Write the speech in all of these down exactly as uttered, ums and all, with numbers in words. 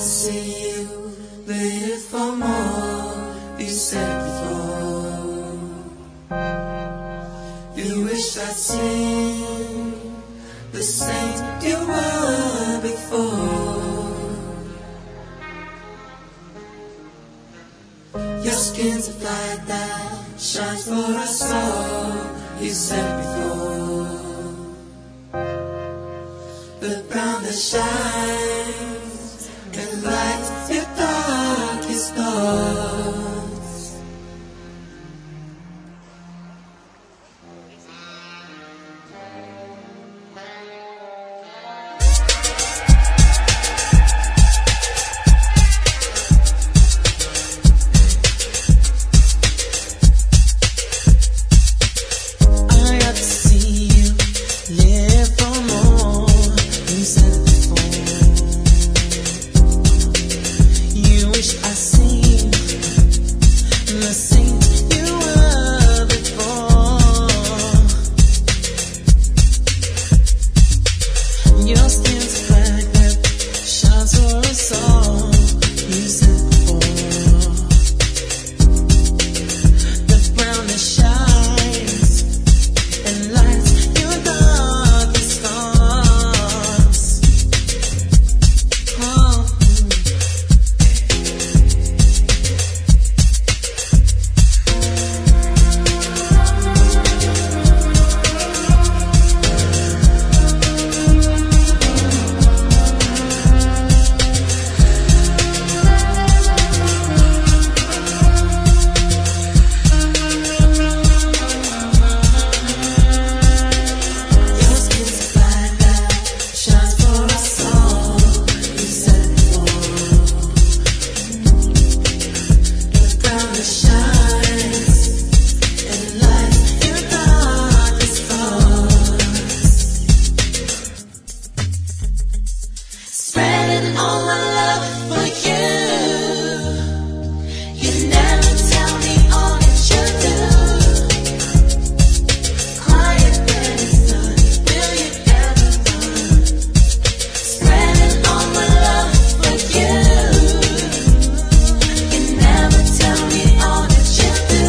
see you live for more. You said before. You wish I'd seen the saint you were before. Your skin's a light that shines for us all. You said before. The brown that shines and lights your darkest thoughts. I got to see you live for more. You said it before. You wish I seen the saint you were before. Your skin's black that shines for us all. You said it before. The brown that shines and lights your darkest thoughts. Oh. Your skin's a light that shines for us all. You said it before. The brown that shines and lights your darkest thoughts. Spreading all my love for you. You never tell me all that you do. Quiet when it's done, will you ever run? Spreading all my love for you. You never tell me all that you do.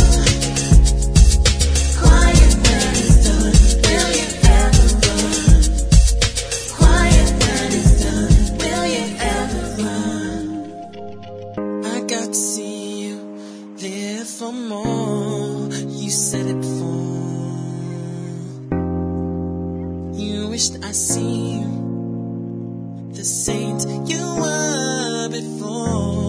Quiet when it's done, will you ever run? Quiet when it's done, will you ever run? I got to see you live for more. You said it before. You wished I seen the saint you were before.